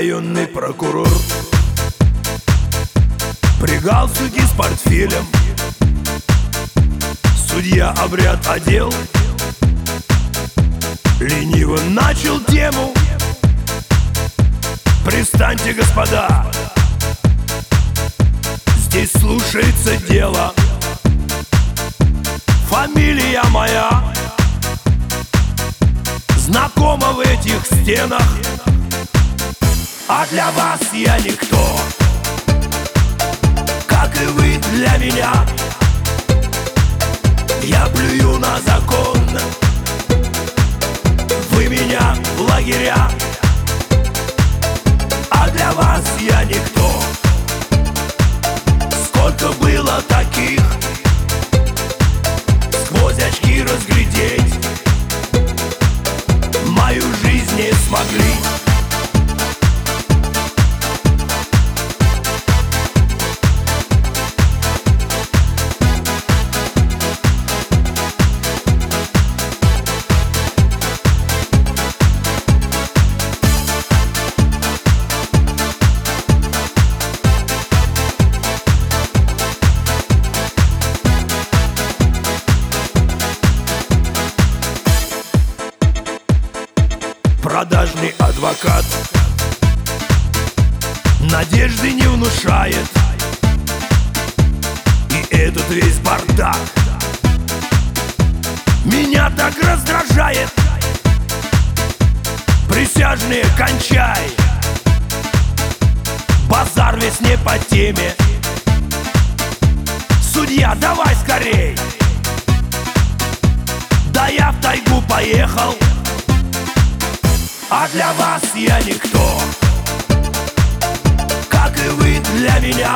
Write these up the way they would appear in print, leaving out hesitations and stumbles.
Районный прокурор при галстуке с портфелем. Судья обряд одел, лениво начал тему. Пристаньте, господа, здесь слушается дело. Фамилия моя знакома в этих стенах, а для вас я никто, как и вы для меня. Я плюю на закон, вы меня в лагеря, а для вас я никто. Сколько было таких, сквозь очки разглядеть мою жизнь не смогли. Продажный адвокат надежды не внушает, и этот весь бардак меня так раздражает. Присяжные, кончай, базар весь не по теме. Судья, давай скорей, да я в тайгу поехал, а для вас я никто, как и вы для меня.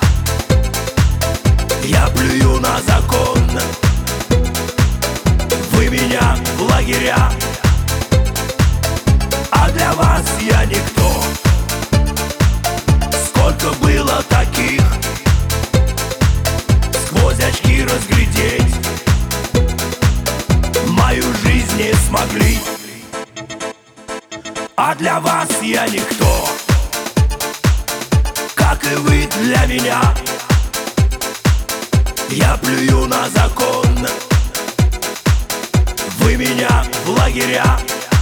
Я плюю на закон, вы меня в лагеря, а для вас я никто. Сколько было таких, сквозь очки разглядеть мою жизнь не смогли, а для вас я никто, как и вы для меня. Я плюю на закон, вы меня в лагеря,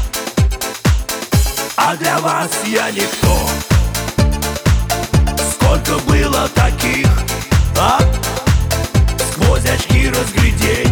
а для вас я никто. Сколько было таких, сквозь очки разглядеть